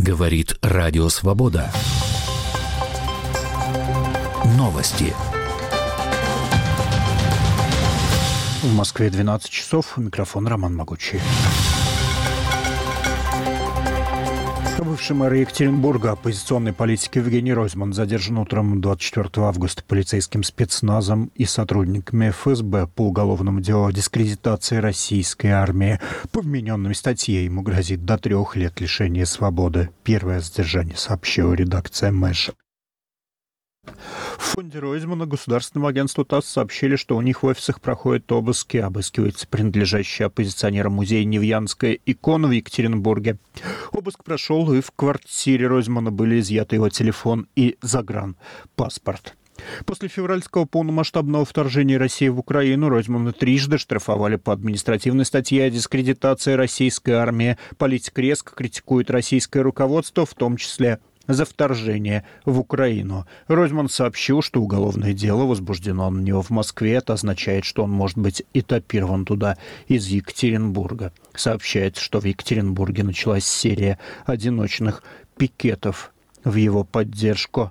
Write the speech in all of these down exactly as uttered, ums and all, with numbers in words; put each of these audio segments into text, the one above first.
Говорит Радио Свобода. Новости. В Москве двенадцать часов. Микрофон Роман Могучий. Бывший мэр Екатеринбурга, оппозиционный политик Евгений Ройзман задержан утром двадцать четвёртого августа полицейским спецназом и сотрудниками эф эс бэ по уголовному делу о дискредитации российской армии. По вмененной статье ему грозит до трех лет лишения свободы. Первое задержание сообщила редакция Мэша. В фонде Ройзмана государственному агентству ТАСС сообщили, что у них в офисах проходят обыски. Обыскивается принадлежащий оппозиционерам музей «Невьянская икона» в Екатеринбурге. Обыск прошел, и в квартире Ройзмана были изъяты его телефон и загранпаспорт. После февральского полномасштабного вторжения России в Украину Ройзмана трижды штрафовали по административной статье о дискредитации российской армии. Политик резко критикует российское руководство, в том числе за вторжение в Украину. Ройзман сообщил, что уголовное дело возбуждено на него в Москве. Это означает, что он может быть этапирован туда из Екатеринбурга. Сообщается, что в Екатеринбурге началась серия одиночных пикетов в его поддержку.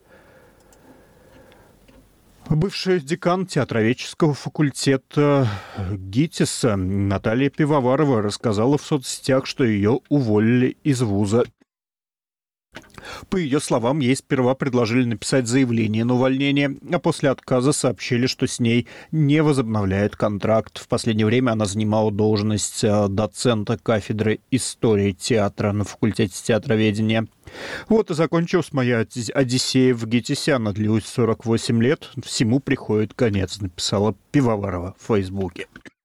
Бывший декан театроведческого факультета ГИТИСа Наталья Пивоварова рассказала в соцсетях, что ее уволили из вуза. По ее словам, ей сперва предложили написать заявление на увольнение, а после отказа сообщили, что с ней не возобновляют контракт. В последнее время она занимала должность доцента кафедры истории театра на факультете театроведения. Вот и закончилась моя одиссея в ГИТИСе. Она длилась сорок восемь лет. Всему приходит конец, написала Пивоварова в Фейсбуке.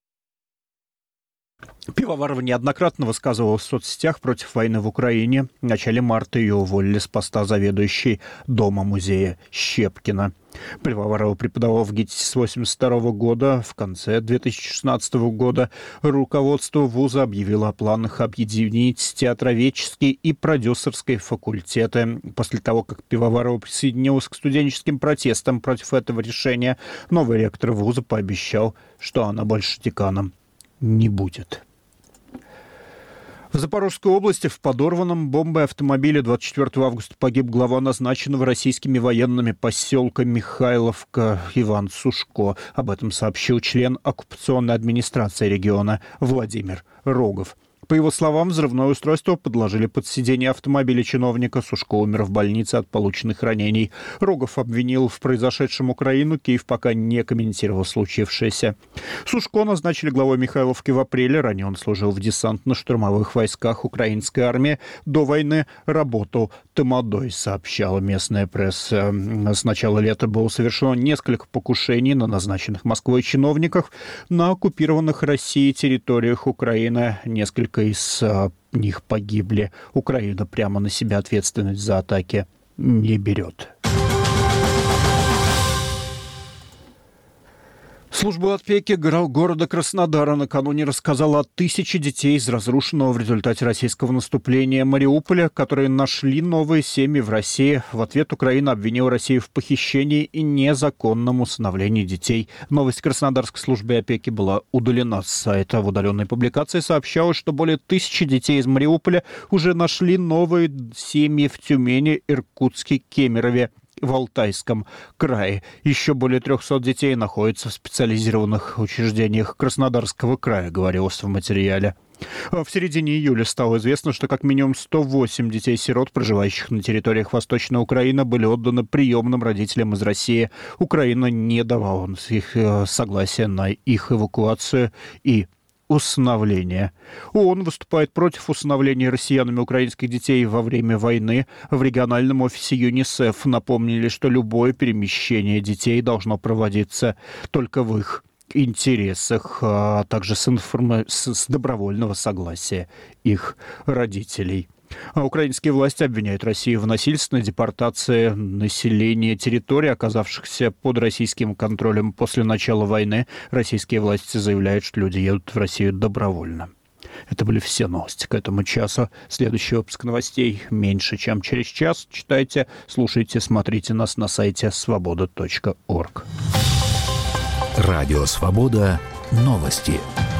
Пивоварова неоднократно высказывалась в соцсетях против войны в Украине. В начале марта ее уволили с поста заведующей Дома-музея Щепкина. Пивоварова преподавала в ГИТИСе с восемьдесят второго года. В конце две тысячи шестнадцатого года руководство вуза объявило о планах объединить театроведческий и продюсерский факультеты. После того, как Пивоварова присоединилась к студенческим протестам против этого решения, новый ректор вуза пообещал, что она больше деканом не будет. В Запорожской области в подорванном бомбой автомобиле двадцать четвёртого августа погиб глава назначенного российскими военными поселка Михайловка Иван Сушко. Об этом сообщил член оккупационной администрации региона Владимир Рогов. По его словам, взрывное устройство подложили под сиденье автомобиля чиновника. Сушко умер в больнице от полученных ранений. Рогов обвинил в произошедшем Украину. Киев пока не комментировал случившееся. Сушко назначили главой Михайловки в апреле. Ранее он служил в десантно-штурмовых войсках украинской армии. До войны работал тамадой, сообщала местная пресса. С начала лета было совершено несколько покушений на назначенных Москвой чиновников на оккупированных Россией территориях Украины. Несколько из а, них погибли. Украина прямо на себя ответственность за атаки не берет. Служба опеки города Краснодара накануне рассказала о тысяче детей из разрушенного в результате российского наступления Мариуполя, которые нашли новые семьи в России. В ответ Украина обвинила Россию в похищении и незаконном усыновлении детей. Новость Краснодарской службы опеки была удалена с сайта. В удаленной публикации сообщалось, что более тысячи детей из Мариуполя уже нашли новые семьи в Тюмени, Иркутске, Кемерове, в Алтайском крае. Еще более трехсот детей находятся в специализированных учреждениях Краснодарского края, говорилось в материале. В середине июля стало известно, что как минимум сто восемь детей-сирот, проживающих на территориях Восточной Украины, были отданы приемным родителям из России. Украина не давала их согласия на их эвакуацию и усыновление. ООН выступает против усыновления россиянами украинских детей во время войны. В региональном офисе ЮНИСЕФ напомнили, что любое перемещение детей должно проводиться только в их интересах, а также с, информ... с добровольного согласия их родителей. А украинские власти обвиняют Россию в насильственной депортации населения территорий, оказавшихся под российским контролем после начала войны. Российские власти заявляют, что люди едут в Россию добровольно. Это были все новости к этому часу. Следующий выпуск новостей меньше, чем через час. Читайте, слушайте, смотрите нас на сайте свобода точка орг. Радио «Свобода». Новости.